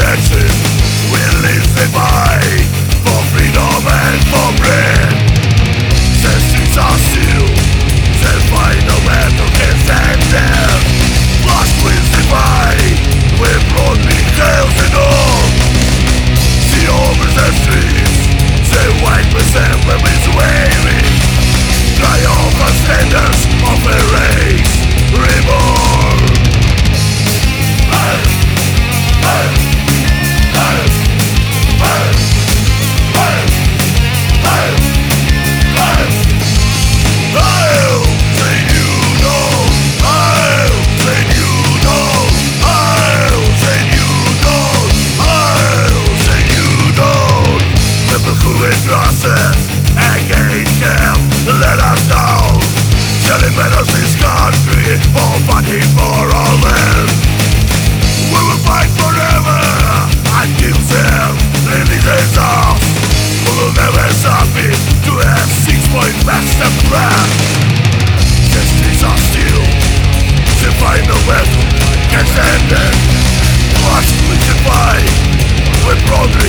dancing, we live and fight for freedom and for bread. The streets are still, they find no man who can stand them. Lost winds divide, with broadly tales and all. See over the streets, they white with them lemons waving. Triumphant standards of a race reborn. Let us know, celebrate this country, all fighting for our land. We will fight forever until them releases us. We will never submit to a 6-point master plan. The streets are still, they find no way can stand it. Watch we can fight, we broadly